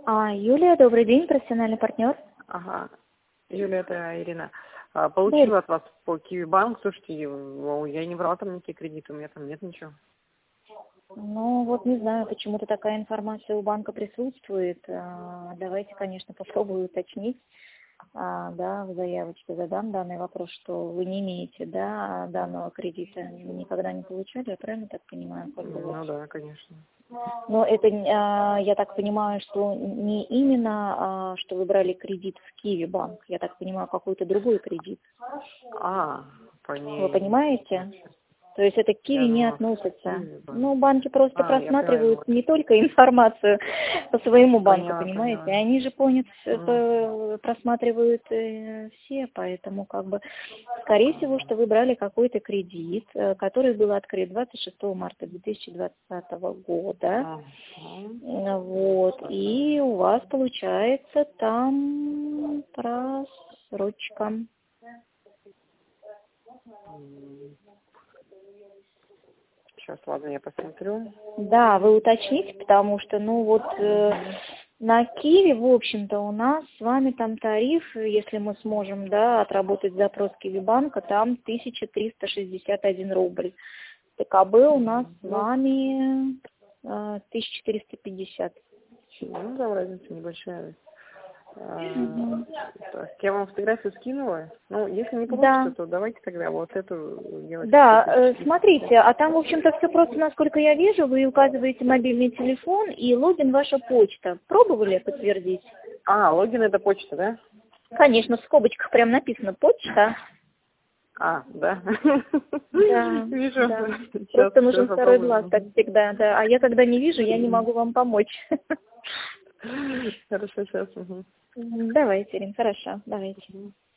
Юлия, добрый день, профессиональный партнер. Ага. Юля, это Ирина. Да. Получила от вас по Киви Банк. Слушайте, я не брала там никакие кредиты, у меня там нет ничего. Ну, вот не знаю, почему-то такая информация у банка присутствует. Давайте, конечно, попробую уточнить. Да, в заявочке задам данный вопрос, что вы не имеете, да, данного кредита, никогда не получали, я правильно так понимаю? Ну да, конечно. Но это, я так понимаю, что не именно, что вы брали кредит в Киви банк, я так понимаю, какой-то другой кредит. Вы понимаете? То есть это к Киви не относится. Ну, банки просто просматривают не только информацию по своему банку, понимаете? Они же просматривают все, поэтому скорее всего, что вы брали какой-то кредит, который был открыт 26 марта 2020 года. Вот, и у вас получается там просрочка. Сейчас, ладно, я посмотрю. Да, вы уточните, потому что, на Киви, в общем-то, у нас с вами там тариф, если мы сможем, да, отработать запрос Киви банка, там 1361 рубль. ТКБ у нас с вами 1450. Ну, да, разница небольшая. Я вам фотографию скинула. Ну, если не получится, то давайте тогда вот эту делать. Да, смотрите, а там, в общем-то, все просто, насколько я вижу, вы указываете мобильный телефон и логин ваша почта. Пробовали подтвердить? Логин это почта, да? Конечно, в скобочках прям написано почта. Да? Да, вижу. да. Просто нужен второй глаз, как всегда, да. А я когда не вижу, я не могу вам помочь. Хорошо, сейчас. Давайте, Ирина, хорошо, давайте.